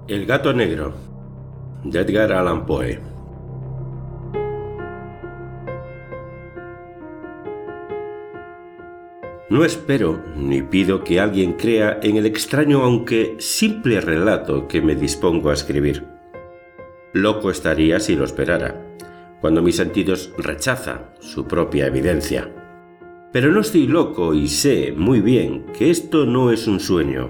El gato negro, de Edgar Allan Poe. No espero ni pido que alguien crea en el extraño aunque simple relato que me dispongo a escribir. Loco estaría si lo esperara, cuando mis sentidos rechazan su propia evidencia. Pero no estoy loco y sé muy bien que esto no es un sueño.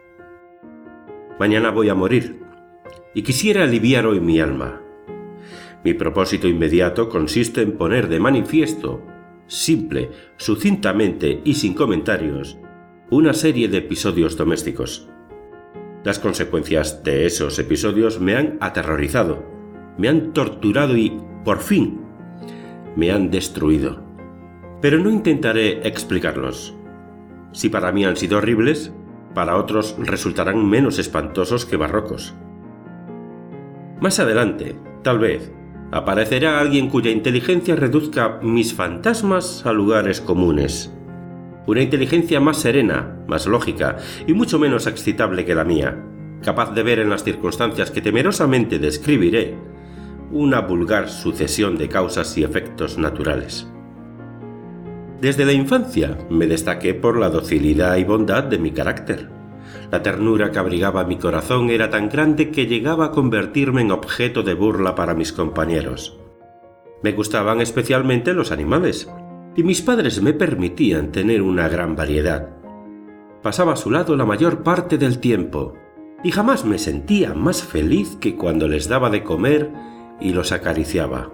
Mañana voy a morir, y quisiera aliviar hoy mi alma. Mi propósito inmediato consiste en poner de manifiesto, simple, sucintamente y sin comentarios, una serie de episodios domésticos. Las consecuencias de esos episodios me han aterrorizado, me han torturado y, por fin, me han destruido. Pero no intentaré explicarlos. Si para mí han sido horribles, para otros resultarán menos espantosos que barrocos. Más adelante, tal vez, aparecerá alguien cuya inteligencia reduzca mis fantasmas a lugares comunes. Una inteligencia más serena, más lógica y mucho menos excitable que la mía, capaz de ver en las circunstancias que temerosamente describiré una vulgar sucesión de causas y efectos naturales. Desde la infancia me destaqué por la docilidad y bondad de mi carácter. La ternura que abrigaba mi corazón era tan grande que llegaba a convertirme en objeto de burla para mis compañeros. Me gustaban especialmente los animales, y mis padres me permitían tener una gran variedad. Pasaba a su lado la mayor parte del tiempo, y jamás me sentía más feliz que cuando les daba de comer y los acariciaba.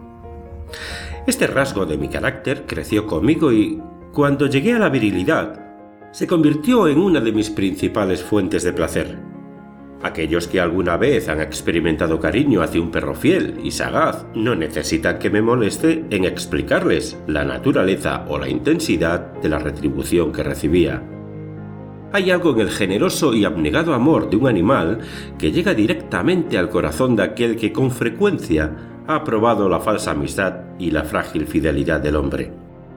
Este rasgo de mi carácter creció conmigo y, cuando llegué a la virilidad, se convirtió en una de mis principales fuentes de placer. Aquellos que alguna vez han experimentado cariño hacia un perro fiel y sagaz no necesitan que me moleste en explicarles la naturaleza o la intensidad de la retribución que recibía. Hay algo en el generoso y abnegado amor de un animal que llega directamente al corazón de aquel que con frecuencia ha probado la falsa amistad y la frágil fidelidad del hombre.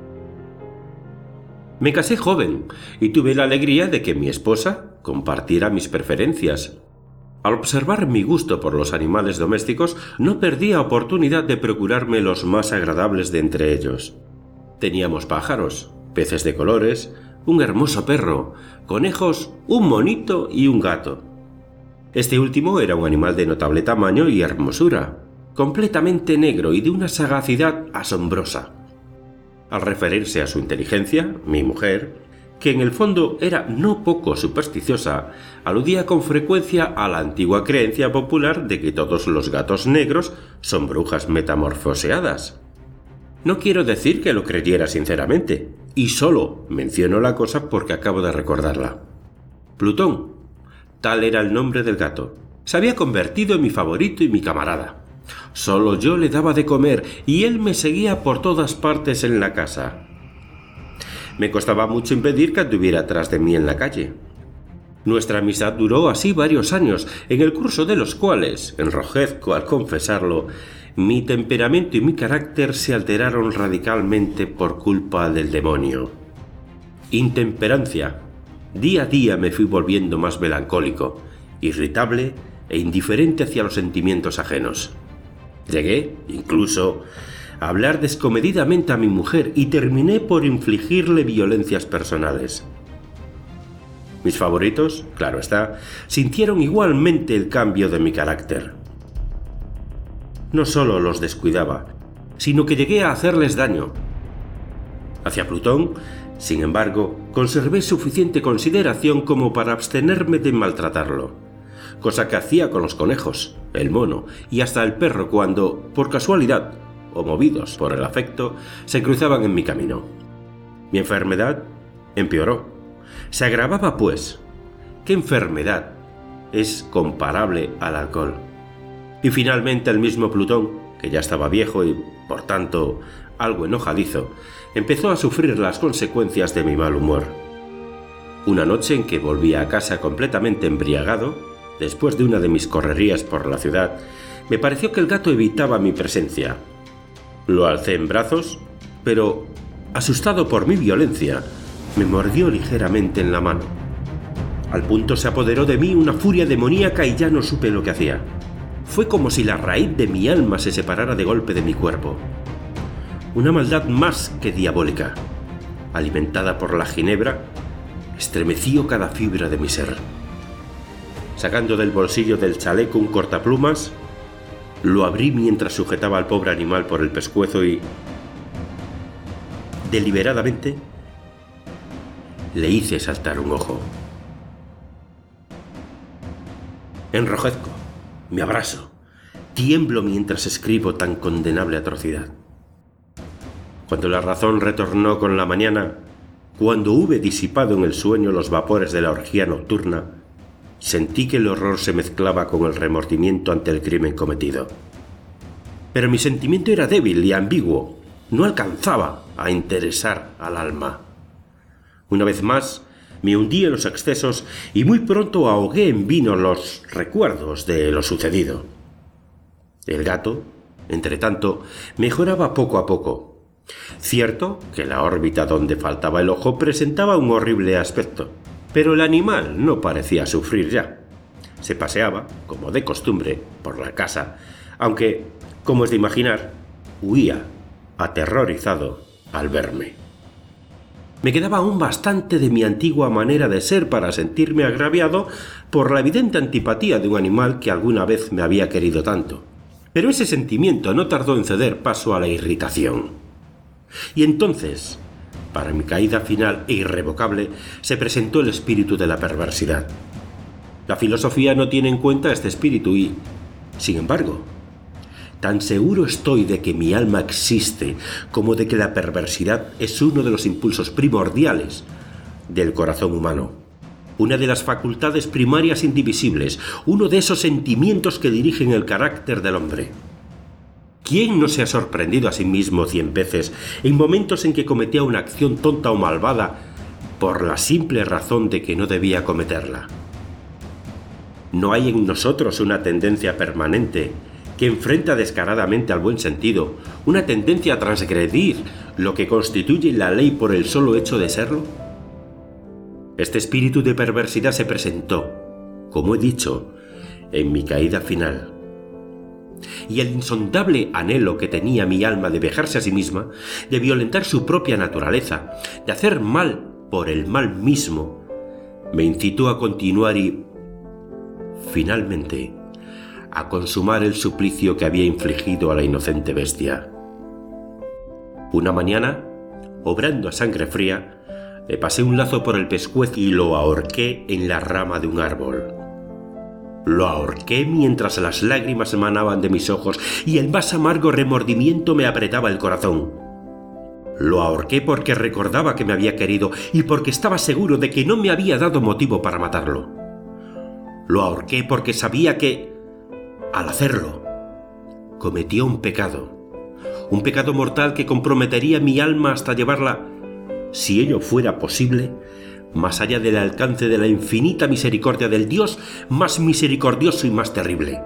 Me casé joven y tuve la alegría de que mi esposa compartiera mis preferencias. Al observar mi gusto por los animales domésticos, no perdía oportunidad de procurarme los más agradables de entre ellos. Teníamos pájaros, peces de colores, un hermoso perro, conejos, un monito y un gato. Este último era un animal de notable tamaño y hermosura, completamente negro y de una sagacidad asombrosa. Al referirse a su inteligencia, mi mujer, que en el fondo era no poco supersticiosa, aludía con frecuencia a la antigua creencia popular de que todos los gatos negros son brujas metamorfoseadas. No quiero decir que lo creyera sinceramente, y solo menciono la cosa porque acabo de recordarla. Plutón, tal era el nombre del gato, se había convertido en mi favorito y mi camarada. Solo yo le daba de comer y él me seguía por todas partes en la casa. Me costaba mucho impedir que anduviera tras de mí en la calle. Nuestra amistad duró así varios años, en el curso de los cuales, enrojezco al confesarlo, mi temperamento y mi carácter se alteraron radicalmente por culpa del demonio. Intemperancia. Día a día me fui volviendo más melancólico, irritable e indiferente hacia los sentimientos ajenos. Llegué, incluso, a hablar descomedidamente a mi mujer y terminé por infligirle violencias personales. Mis favoritos, claro está, sintieron igualmente el cambio de mi carácter. No solo los descuidaba, sino que llegué a hacerles daño. Hacia Plutón, sin embargo, conservé suficiente consideración como para abstenerme de maltratarlo, cosa que hacía con los conejos, el mono y hasta el perro cuando, por casualidad, o movidos por el afecto, se cruzaban en mi camino. Mi enfermedad empeoró. Se agravaba, pues. ¿Qué enfermedad es comparable al alcohol? Y finalmente el mismo Plutón, que ya estaba viejo y, por tanto, algo enojadizo, empezó a sufrir las consecuencias de mi mal humor. Una noche en que volví a casa completamente embriagado, después de una de mis correrías por la ciudad, me pareció que el gato evitaba mi presencia. Lo alcé en brazos, pero, asustado por mi violencia, me mordió ligeramente en la mano. Al punto se apoderó de mí una furia demoníaca y ya no supe lo que hacía. Fue como si la raíz de mi alma se separara de golpe de mi cuerpo. Una maldad más que diabólica, alimentada por la ginebra, estremeció cada fibra de mi ser. Sacando del bolsillo del chaleco un cortaplumas, lo abrí mientras sujetaba al pobre animal por el pescuezo y, deliberadamente, le hice saltar un ojo. Enrojezco, me abraso, tiemblo mientras escribo tan condenable atrocidad. Cuando la razón retornó con la mañana, cuando hube disipado en el sueño los vapores de la orgía nocturna, sentí que el horror se mezclaba con el remordimiento ante el crimen cometido. Pero mi sentimiento era débil y ambiguo, no alcanzaba a interesar al alma. Una vez más, me hundí en los excesos y muy pronto ahogué en vino los recuerdos de lo sucedido. El gato, entretanto, mejoraba poco a poco. Cierto que la órbita donde faltaba el ojo presentaba un horrible aspecto, pero el animal no parecía sufrir ya. Se paseaba, como de costumbre, por la casa, aunque, como es de imaginar, huía, aterrorizado, al verme. Me quedaba aún bastante de mi antigua manera de ser para sentirme agraviado por la evidente antipatía de un animal que alguna vez me había querido tanto. Pero ese sentimiento no tardó en ceder paso a la irritación. Y entonces, para mi caída final e irrevocable, se presentó el espíritu de la perversidad. La filosofía no tiene en cuenta este espíritu y, sin embargo, tan seguro estoy de que mi alma existe como de que la perversidad es uno de los impulsos primordiales del corazón humano, una de las facultades primarias indivisibles, uno de esos sentimientos que dirigen el carácter del hombre. ¿Quién no se ha sorprendido a sí mismo 100 veces en momentos en que cometía una acción tonta o malvada por la simple razón de que no debía cometerla? ¿No hay en nosotros una tendencia permanente que enfrenta descaradamente al buen sentido, una tendencia a transgredir lo que constituye la ley por el solo hecho de serlo? Este espíritu de perversidad se presentó, como he dicho, en mi caída final. Y el insondable anhelo que tenía mi alma de vejarse a sí misma, de violentar su propia naturaleza, de hacer mal por el mal mismo, me incitó a continuar y, finalmente, a consumar el suplicio que había infligido a la inocente bestia. Una mañana, obrando a sangre fría, le pasé un lazo por el pescuezo y lo ahorqué en la rama de un árbol. Lo ahorqué mientras las lágrimas emanaban de mis ojos y el más amargo remordimiento me apretaba el corazón. Lo ahorqué porque recordaba que me había querido y porque estaba seguro de que no me había dado motivo para matarlo. Lo ahorqué porque sabía que, al hacerlo, cometía un pecado mortal que comprometería mi alma hasta llevarla, si ello fuera posible, más allá del alcance de la infinita misericordia del Dios más misericordioso y más terrible.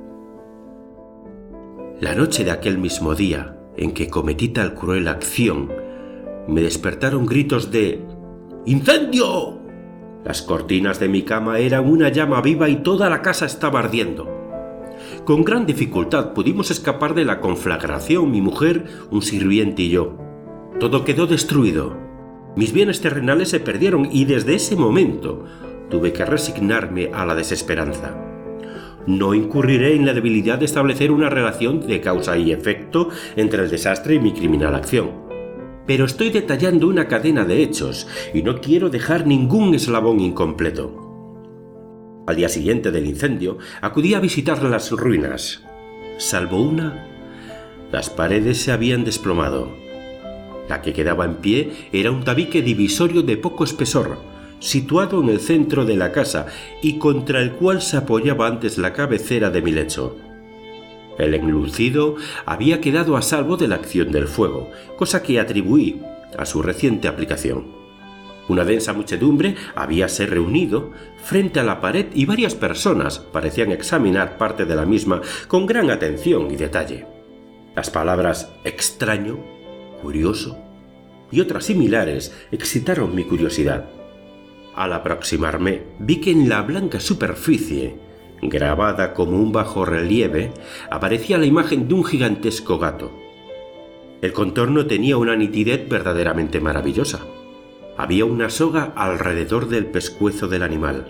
La noche de aquel mismo día en que cometí tal cruel acción, me despertaron gritos de ¡incendio! Las cortinas de mi cama eran una llama viva y toda la casa estaba ardiendo. Con gran dificultad pudimos escapar de la conflagración mi mujer, un sirviente y yo. Todo quedó destruido. Mis bienes terrenales se perdieron y desde ese momento tuve que resignarme a la desesperanza. No incurriré en la debilidad de establecer una relación de causa y efecto entre el desastre y mi criminal acción. Pero estoy detallando una cadena de hechos y no quiero dejar ningún eslabón incompleto. Al día siguiente del incendio acudí a visitar las ruinas. Salvo una, las paredes se habían desplomado. La que quedaba en pie era un tabique divisorio de poco espesor, situado en el centro de la casa y contra el cual se apoyaba antes la cabecera de mi lecho. El enlucido había quedado a salvo de la acción del fuego, cosa que atribuí a su reciente aplicación. Una densa muchedumbre habíase reunido frente a la pared y varias personas parecían examinar parte de la misma con gran atención y detalle. Las palabras extraño, curioso y otras similares excitaron mi curiosidad. Al aproximarme, vi que en la blanca superficie, grabada como un bajorrelieve, aparecía la imagen de un gigantesco gato. El contorno tenía una nitidez verdaderamente maravillosa. Había una soga alrededor del pescuezo del animal.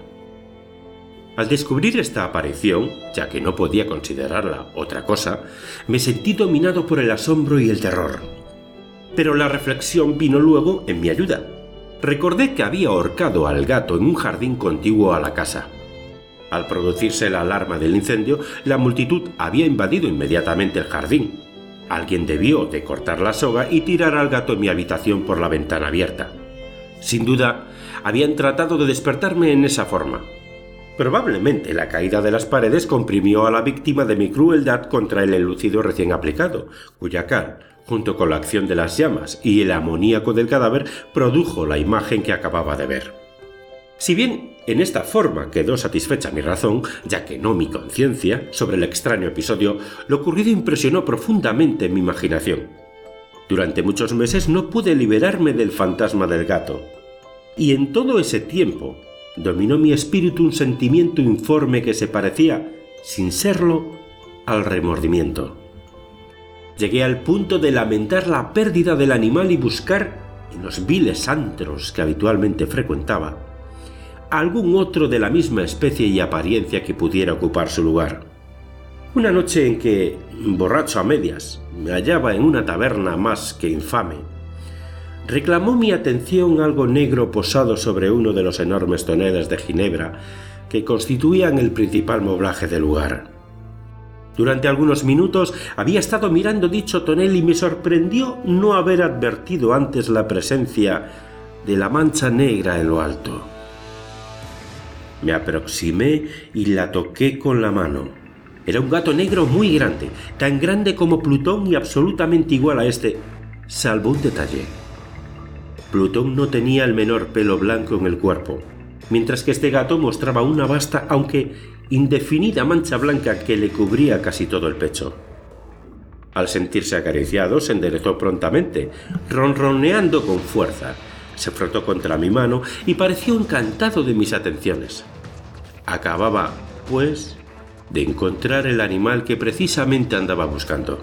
Al descubrir esta aparición, ya que no podía considerarla otra cosa, me sentí dominado por el asombro y el terror. Pero la reflexión vino luego en mi ayuda. Recordé que había ahorcado al gato en un jardín contiguo a la casa. Al producirse la alarma del incendio, la multitud había invadido inmediatamente el jardín. Alguien debió de cortar la soga y tirar al gato en mi habitación por la ventana abierta. Sin duda, habían tratado de despertarme en esa forma. Probablemente la caída de las paredes comprimió a la víctima de mi crueldad contra el enlucido recién aplicado, cuya cal, junto con la acción de las llamas y el amoníaco del cadáver, produjo la imagen que acababa de ver. Si bien en esta forma quedó satisfecha mi razón, ya que no mi conciencia, sobre el extraño episodio, lo ocurrido impresionó profundamente mi imaginación. Durante muchos meses no pude liberarme del fantasma del gato, y en todo ese tiempo dominó mi espíritu un sentimiento informe que se parecía, sin serlo, al remordimiento. Llegué al punto de lamentar la pérdida del animal y buscar, en los viles antros que habitualmente frecuentaba, algún otro de la misma especie y apariencia que pudiera ocupar su lugar. Una noche en que, borracho a medias, me hallaba en una taberna más que infame, reclamó mi atención algo negro posado sobre uno de los enormes toneles de ginebra que constituían el principal moblaje del lugar. Durante algunos minutos había estado mirando dicho tonel y me sorprendió no haber advertido antes la presencia de la mancha negra en lo alto. Me aproximé y la toqué con la mano. Era un gato negro muy grande, tan grande como Plutón y absolutamente igual a este, salvo un detalle. Plutón no tenía el menor pelo blanco en el cuerpo, mientras que este gato mostraba una vasta, aunque indefinida mancha blanca que le cubría casi todo el pecho. Al sentirse acariciado, se enderezó prontamente, ronroneando con fuerza. Se frotó contra mi mano y pareció encantado de mis atenciones. Acababa, pues, de encontrar el animal que precisamente andaba buscando.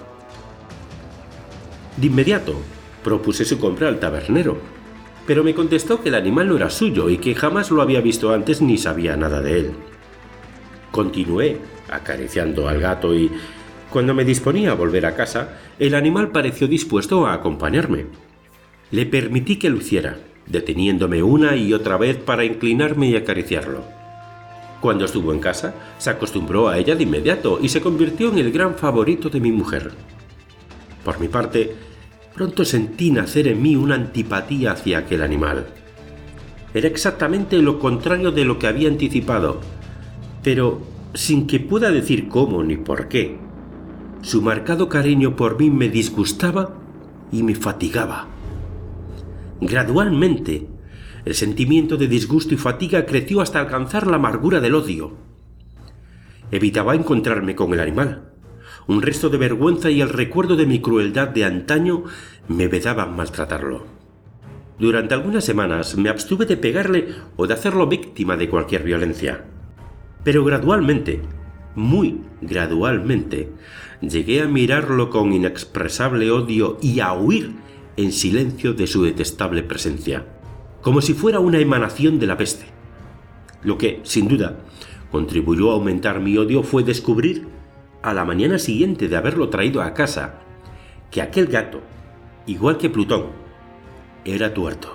De inmediato, propuse su compra al tabernero, pero me contestó que el animal no era suyo y que jamás lo había visto antes ni sabía nada de él. Continué acariciando al gato y, cuando me disponía a volver a casa, el animal pareció dispuesto a acompañarme. Le permití que lo hiciera, deteniéndome una y otra vez para inclinarme y acariciarlo. Cuando estuvo en casa, se acostumbró a ella de inmediato y se convirtió en el gran favorito de mi mujer. Por mi parte, pronto sentí nacer en mí una antipatía hacia aquel animal. Era exactamente lo contrario de lo que había anticipado, pero sin que pueda decir cómo ni por qué. Su marcado cariño por mí me disgustaba y me fatigaba. Gradualmente, el sentimiento de disgusto y fatiga creció hasta alcanzar la amargura del odio. Evitaba encontrarme con el animal. Un resto de vergüenza y el recuerdo de mi crueldad de antaño me vedaban maltratarlo. Durante algunas semanas me abstuve de pegarle o de hacerlo víctima de cualquier violencia. Pero gradualmente, muy gradualmente, llegué a mirarlo con inexpresable odio y a huir en silencio de su detestable presencia, como si fuera una emanación de la peste. Lo que, sin duda, contribuyó a aumentar mi odio fue descubrir, a la mañana siguiente de haberlo traído a casa, que aquel gato, igual que Plutón, era tuerto.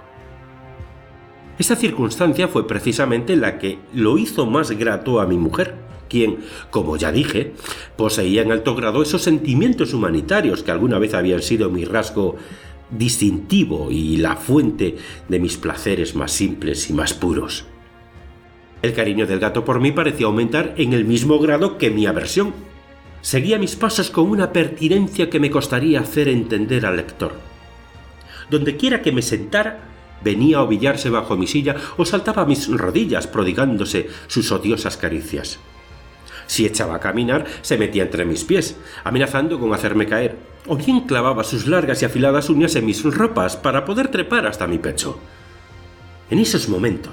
Esta circunstancia fue precisamente la que lo hizo más grato a mi mujer, quien, como ya dije, poseía en alto grado esos sentimientos humanitarios que alguna vez habían sido mi rasgo distintivo y la fuente de mis placeres más simples y más puros. El cariño del gato por mí parecía aumentar en el mismo grado que mi aversión. Seguía mis pasos con una pertinencia que me costaría hacer entender al lector. Dondequiera que me sentara, venía a ovillarse bajo mi silla o saltaba a mis rodillas prodigándose sus odiosas caricias. Si echaba a caminar, se metía entre mis pies, amenazando con hacerme caer, o bien clavaba sus largas y afiladas uñas en mis ropas para poder trepar hasta mi pecho. En esos momentos,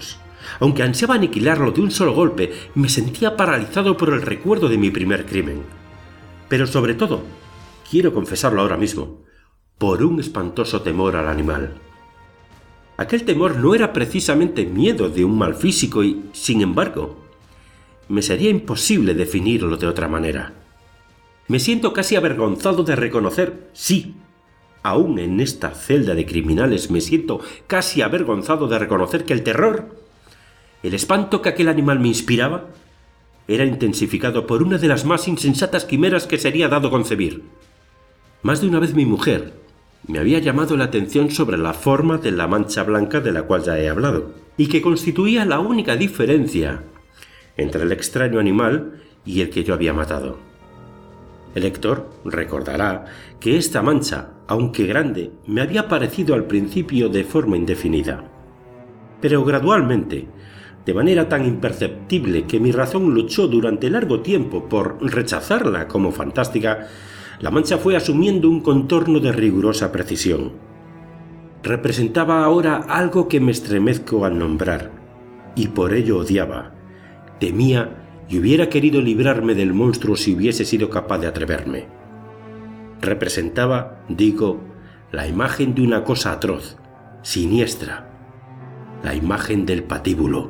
Aunque ansiaba aniquilarlo de un solo golpe, me sentía paralizado por el recuerdo de mi primer crimen. Pero sobre todo, quiero confesarlo ahora mismo, por un espantoso temor al animal. Aquel temor no era precisamente miedo de un mal físico y, sin embargo, me sería imposible definirlo de otra manera. Me siento casi avergonzado de reconocer, sí, aún en esta celda de criminales me siento casi avergonzado de reconocer que el terror, el espanto que aquel animal me inspiraba, era intensificado por una de las más insensatas quimeras que sería dado concebir. Más de una vez mi mujer me había llamado la atención sobre la forma de la mancha blanca de la cual ya he hablado, y que constituía la única diferencia entre el extraño animal y el que yo había matado. El lector recordará que esta mancha, aunque grande, me había parecido al principio de forma indefinida. Pero gradualmente, de manera tan imperceptible que mi razón luchó durante largo tiempo por rechazarla como fantástica, la mancha fue asumiendo un contorno de rigurosa precisión. Representaba ahora algo que me estremezco al nombrar, y por ello odiaba, temía y hubiera querido librarme del monstruo si hubiese sido capaz de atreverme. Representaba, digo, la imagen de una cosa atroz, siniestra, la imagen del patíbulo.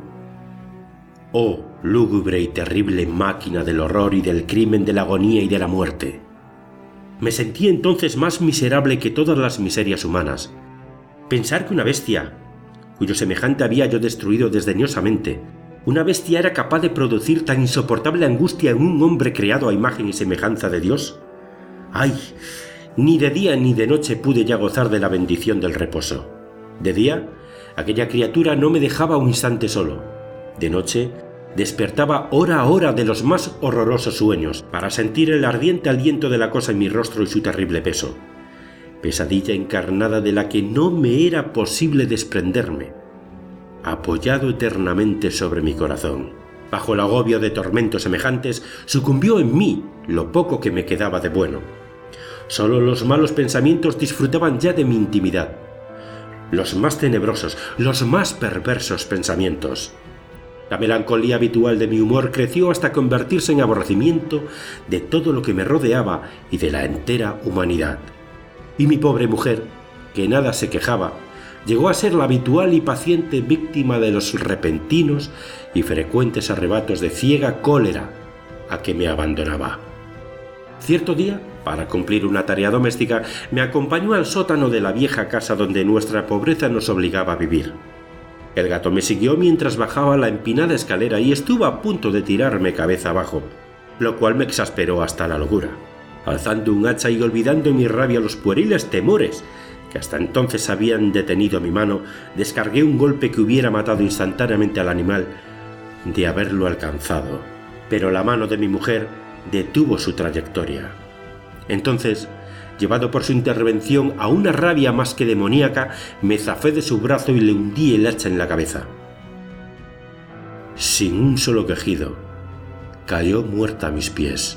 Oh, lúgubre y terrible máquina del horror y del crimen, de la agonía y de la muerte. Me sentí entonces más miserable que todas las miserias humanas. Pensar que una bestia, cuyo semejante había yo destruido desdeñosamente, una bestia era capaz de producir tan insoportable angustia en un hombre creado a imagen y semejanza de Dios. ¡Ay! Ni de día ni de noche pude ya gozar de la bendición del reposo. De día, aquella criatura no me dejaba un instante solo. De noche, despertaba hora a hora de los más horrorosos sueños para sentir el ardiente aliento de la cosa en mi rostro y su terrible peso. Pesadilla encarnada de la que no me era posible desprenderme, apoyado eternamente sobre mi corazón. Bajo el agobio de tormentos semejantes, sucumbió en mí lo poco que me quedaba de bueno. Solo los malos pensamientos disfrutaban ya de mi intimidad. Los más tenebrosos, los más perversos pensamientos. La melancolía habitual de mi humor creció hasta convertirse en aborrecimiento de todo lo que me rodeaba y de la entera humanidad. Y mi pobre mujer, que nada se quejaba, llegó a ser la habitual y paciente víctima de los repentinos y frecuentes arrebatos de ciega cólera a que me abandonaba. Cierto día, para cumplir una tarea doméstica, me acompañó al sótano de la vieja casa donde nuestra pobreza nos obligaba a vivir. El gato me siguió mientras bajaba la empinada escalera y estuvo a punto de tirarme cabeza abajo, lo cual me exasperó hasta la locura. Alzando un hacha y olvidando en mi rabia los pueriles temores que hasta entonces habían detenido mi mano, descargué un golpe que hubiera matado instantáneamente al animal de haberlo alcanzado. Pero la mano de mi mujer detuvo su trayectoria. Entonces, llevado por su intervención a una rabia más que demoníaca, me zafé de su brazo y le hundí el hacha en la cabeza. Sin un solo quejido, cayó muerta a mis pies.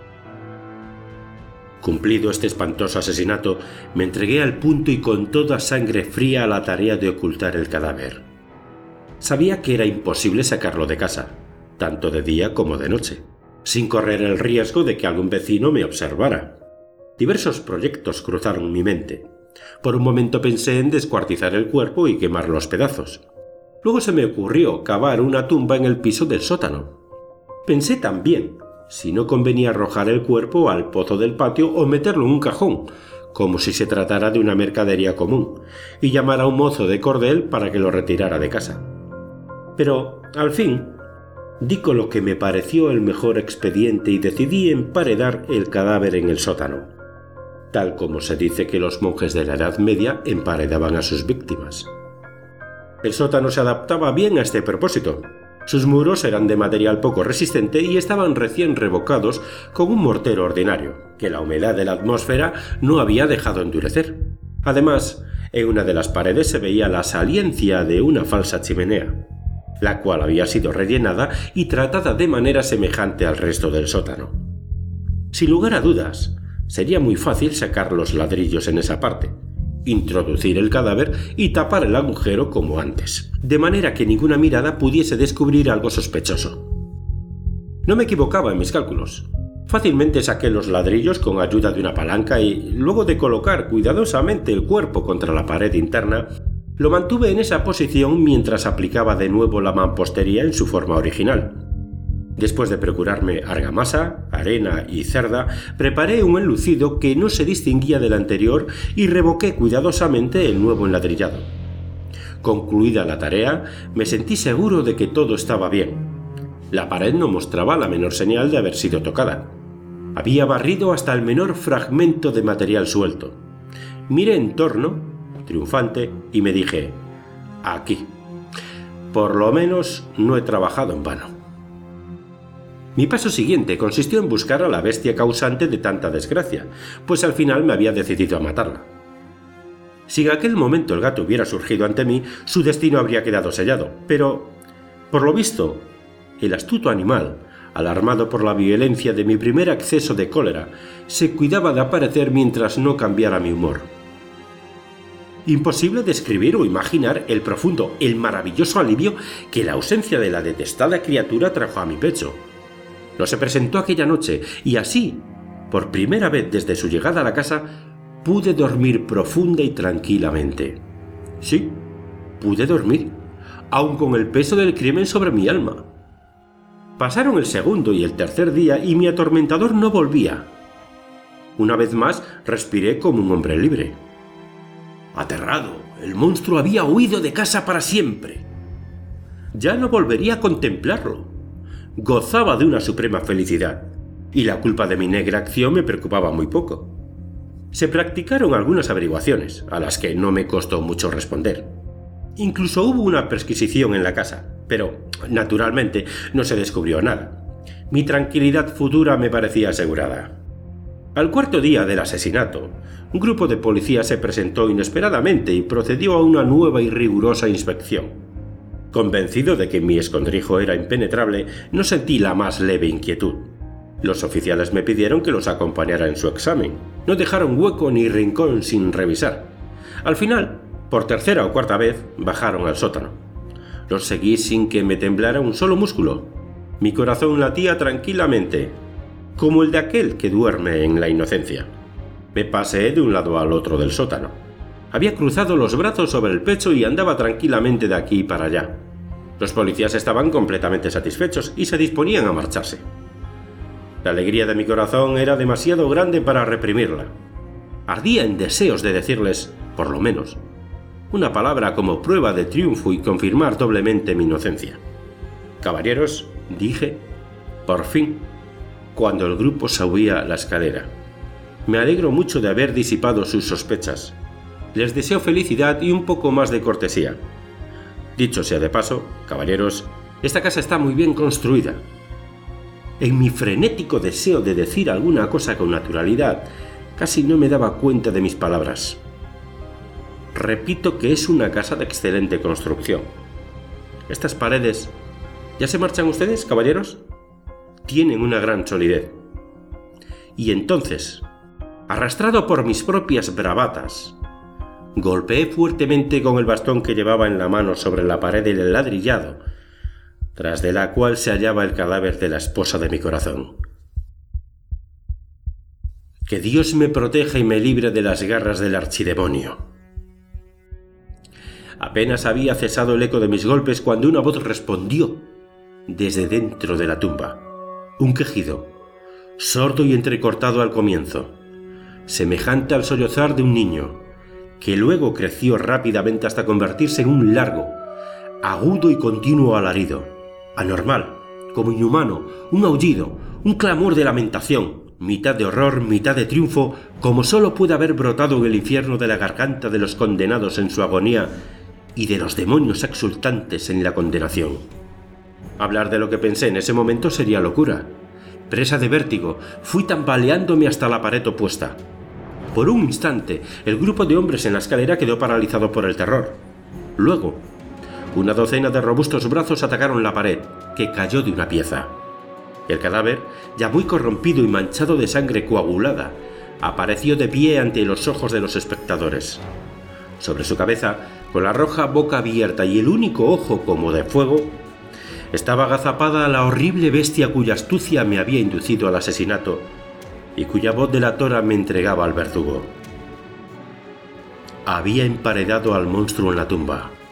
Cumplido este espantoso asesinato, me entregué al punto y con toda sangre fría a la tarea de ocultar el cadáver. Sabía que era imposible sacarlo de casa, tanto de día como de noche, sin correr el riesgo de que algún vecino me observara. Diversos proyectos cruzaron mi mente. Por un momento pensé en descuartizar el cuerpo y quemar los pedazos. Luego se me ocurrió cavar una tumba en el piso del sótano. Pensé también si no convenía arrojar el cuerpo al pozo del patio o meterlo en un cajón, como si se tratara de una mercadería común, y llamar a un mozo de cordel para que lo retirara de casa. Pero, al fin, di con lo que me pareció el mejor expediente y decidí emparedar el cadáver en el sótano, tal como se dice que los monjes de la Edad Media emparedaban a sus víctimas. El sótano se adaptaba bien a este propósito. Sus muros eran de material poco resistente y estaban recién revocados con un mortero ordinario, que la humedad de la atmósfera no había dejado endurecer. Además, en una de las paredes se veía la saliencia de una falsa chimenea, la cual había sido rellenada y tratada de manera semejante al resto del sótano. Sin lugar a dudas, sería muy fácil sacar los ladrillos en esa parte, introducir el cadáver y tapar el agujero como antes, de manera que ninguna mirada pudiese descubrir algo sospechoso. No me equivocaba en mis cálculos. Fácilmente saqué los ladrillos con ayuda de una palanca y, luego de colocar cuidadosamente el cuerpo contra la pared interna, lo mantuve en esa posición mientras aplicaba de nuevo la mampostería en su forma original. Después de procurarme argamasa, arena y cerda, preparé un enlucido que no se distinguía del anterior y revoqué cuidadosamente el nuevo enladrillado. Concluida la tarea, me sentí seguro de que todo estaba bien. La pared no mostraba la menor señal de haber sido tocada. Había barrido hasta el menor fragmento de material suelto. Miré en torno, triunfante, y me dije: aquí. Por lo menos no he trabajado en vano. Mi paso siguiente consistió en buscar a la bestia causante de tanta desgracia, pues al final me había decidido a matarla. Si en aquel momento el gato hubiera surgido ante mí, su destino habría quedado sellado, pero, por lo visto, el astuto animal, alarmado por la violencia de mi primer acceso de cólera, se cuidaba de aparecer mientras no cambiara mi humor. Imposible describir o imaginar el profundo, el maravilloso alivio que la ausencia de la detestada criatura trajo a mi pecho. No se presentó aquella noche y así, por primera vez desde su llegada a la casa, pude dormir profunda y tranquilamente. Sí, pude dormir, aun con el peso del crimen sobre mi alma. Pasaron el segundo y el tercer día y mi atormentador no volvía. Una vez más respiré como un hombre libre. Aterrado, el monstruo había huido de casa para siempre. Ya no volvería a contemplarlo. Gozaba de una suprema felicidad, y la culpa de mi negra acción me preocupaba muy poco. Se practicaron algunas averiguaciones, a las que no me costó mucho responder. Incluso hubo una perquisición en la casa, pero, naturalmente, no se descubrió nada. Mi tranquilidad futura me parecía asegurada. Al cuarto día del asesinato, un grupo de policías se presentó inesperadamente y procedió a una nueva y rigurosa inspección. Convencido de que mi escondrijo era impenetrable, no sentí la más leve inquietud. Los oficiales me pidieron que los acompañara en su examen. No dejaron hueco ni rincón sin revisar. Al final, por tercera o cuarta vez, bajaron al sótano. Los seguí sin que me temblara un solo músculo. Mi corazón latía tranquilamente, como el de aquel que duerme en la inocencia. Me paseé de un lado al otro del sótano. Había cruzado los brazos sobre el pecho y andaba tranquilamente de aquí para allá. Los policías estaban completamente satisfechos y se disponían a marcharse. La alegría de mi corazón era demasiado grande para reprimirla. Ardía en deseos de decirles, por lo menos, una palabra como prueba de triunfo y confirmar doblemente mi inocencia. «Caballeros», dije, por fin, cuando el grupo subía la escalera. «Me alegro mucho de haber disipado sus sospechas. Les deseo felicidad y un poco más de cortesía. Dicho sea de paso, caballeros, esta casa está muy bien construida». En mi frenético deseo de decir alguna cosa con naturalidad, casi no me daba cuenta de mis palabras. Repito que es una casa de excelente construcción. Estas paredes... ¿Ya se marchan ustedes, caballeros? Tienen una gran solidez. Y entonces, arrastrado por mis propias bravatas, golpeé fuertemente con el bastón que llevaba en la mano sobre la pared del ladrillado, tras de la cual se hallaba el cadáver de la esposa de mi corazón. Que Dios me proteja y me libre de las garras del archidemonio. Apenas había cesado el eco de mis golpes cuando una voz respondió desde dentro de la tumba. Un quejido, sordo y entrecortado al comienzo, semejante al sollozar de un niño, que luego creció rápidamente hasta convertirse en un largo, agudo y continuo alarido, anormal, como inhumano, un aullido, un clamor de lamentación, mitad de horror, mitad de triunfo, como sólo puede haber brotado en el infierno de la garganta de los condenados en su agonía y de los demonios exultantes en la condenación. Hablar de lo que pensé en ese momento sería locura. Presa de vértigo, fui tambaleándome hasta la pared opuesta. Por un instante, el grupo de hombres en la escalera quedó paralizado por el terror. Luego, una docena de robustos brazos atacaron la pared, que cayó de una pieza. El cadáver, ya muy corrompido y manchado de sangre coagulada, apareció de pie ante los ojos de los espectadores. Sobre su cabeza, con la roja boca abierta y el único ojo como de fuego, estaba agazapada la horrible bestia cuya astucia me había inducido al asesinato y cuya voz delatora me entregaba al verdugo. Había emparedado al monstruo en la tumba.